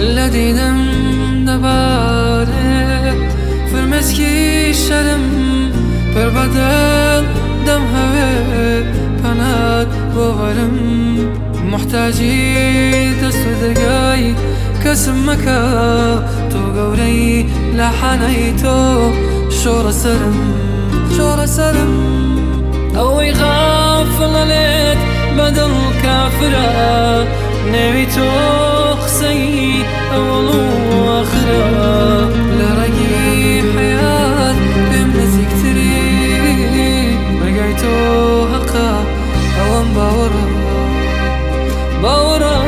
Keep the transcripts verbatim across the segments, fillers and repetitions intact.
لديدم دباره فرمسكي شرم بربدل دم هوي پنات بوارم محتاجي دست دقاي كسم مكا تو قوري لحني تو شور سرم شور سرم اوي غافل ليت بدل كافرة نبي تو خسي اول واخرة لرقي حياة بمنزك تري رقيتو هقا اوان باورا باورا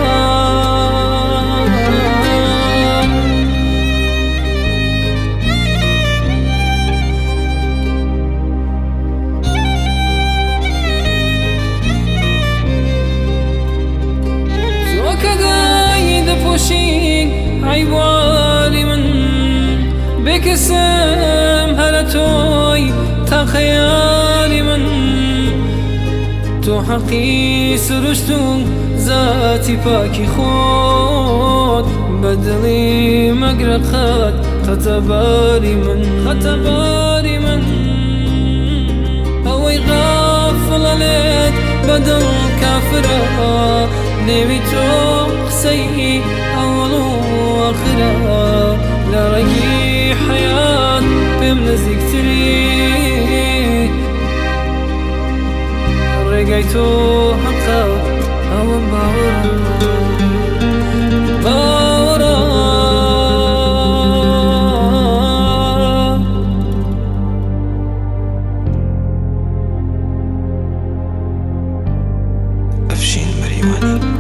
عيبالي من بكسم هلتوي تا خيالي من تو حقي سرشتو ذاتي باكي خود بدلي مقرق خد خطبالي من خطبالي من اوي غافل ليت بدل كافرة نبي تو خسي أول وآخرة لرقي حياة بمنزك تري رقيتو حقا أو باورا باورا أفشين مريواني.